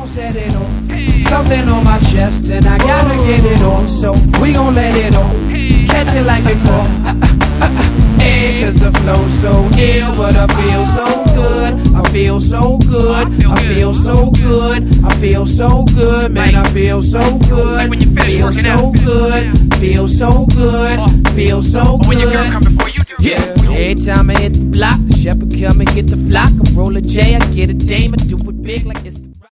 gon' set it off. Something on my chest and I gotta get it off. So we gon' let it off. Catch it like a call. Cause the flow's so ill, but I feel so good. I feel so good. I feel so good. I feel so good, man. I feel so good. Feel so good. Feel so good. Feel so good. When your girl come before you do. Yeah. Every time I hit the block, the shepherd come and get the flock. I roll a J, I get a dame, I do it big like it's the